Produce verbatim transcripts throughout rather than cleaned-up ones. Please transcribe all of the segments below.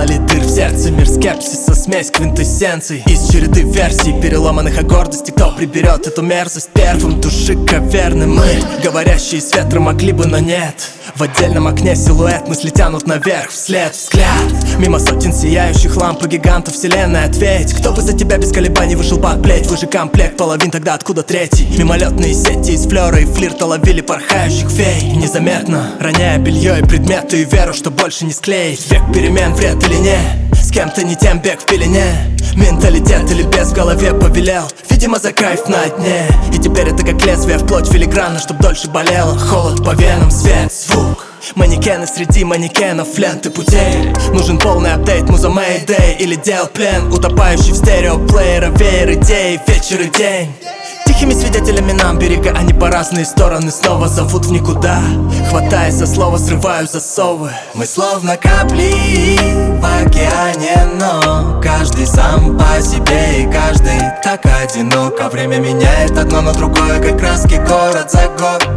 наделали дыр в сердце. Мир скепсиса, смесь квинтэссенций из череды версий, переломанных от гордости. Кто приберет эту мерзость первым? Души каверны мы, говорящие с ветром, могли бы, но нет. В отдельном окне силуэт, мысли тянут наверх, вслед взгляд. Мимо сотен сияющих ламп и гигантов вселенной. Ответь, кто бы за тебя без колебаний вышел под плеть? Вы же комплект половин, тогда откуда третий? Мимолетные сети из флёра и флирта ловили порхающих фей. Незаметно, роняя белье и предметы, и веру, что больше не склеить. Век перемен, вред или не? С кем-то не тем, бег в пелене. Менталитет или без в голове повелел, видимо, за кайф на дне. И теперь это как лезвие вплоть филигранно, чтоб дольше болело. Холод по венам, свет, звук. Манекены среди манекенов, ленты путей. Нужен полный апдейт, муза Мэйдэй или дел плен, утопающий в стереоплеера веер идей, вечер и день. Тихими свидетелями нам берега, они по разные стороны снова зовут в никуда. Хватаясь за слово, срываю засовы. Мы словно капли в океане, но каждый сам по себе, и каждый так одинок. А время меняет одно на другое, как краски город за год.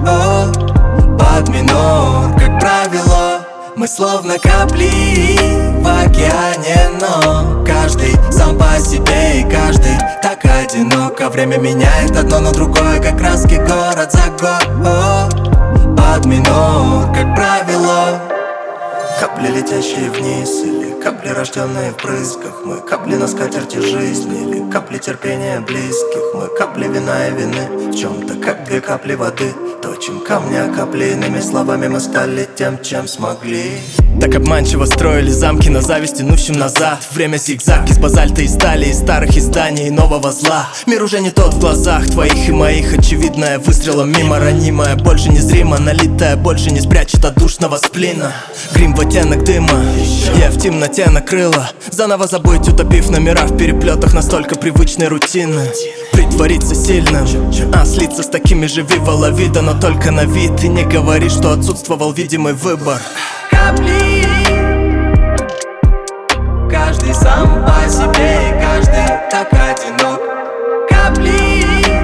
Под минор, как правило. Мы словно капли в океане, но каждый сам по себе, и каждый так одинок. А время меняет одно на другое, как краски город за год. Под минор, как правило. Капли, летящие вниз, или капли, рожденные в брызгах. Мы капли на скатерти жизни, или капли терпения близких. Мы капли вина и вины в чем-то, как две капли воды. Точим камни окапленными словами, мы стали тем, чем смогли. Так обманчиво строили замки на зависть, тянущим назад. Время зигзаг из базальта и стали, из старых изданий и нового зла. Мир уже не тот в глазах твоих и моих. Очевидное выстрелом мимо, ранимое, больше незримо. Налитая больше не спрячет от душного сплина. Грим в оттенок дыма, я в темноте накрыла. Заново забыть, утопив номера в переплетах настолько привычной рутины. Притвориться сильным, а слиться с такими же вива вида, но только на вид. И не говори, что отсутствовал видимый выбор. Капли, каждый сам по себе, и каждый так одинок. Капли,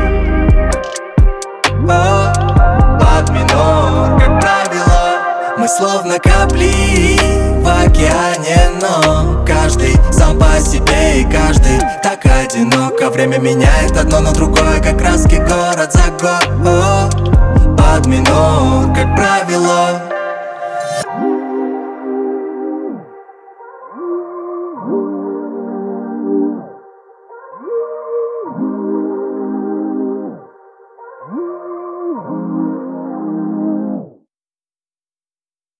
о, под минор, как правило. Мы словно капли в океане, но каждый сам по себе, и каждый так одинок. А время меняет одно на другое, как краски город за год. Под минор.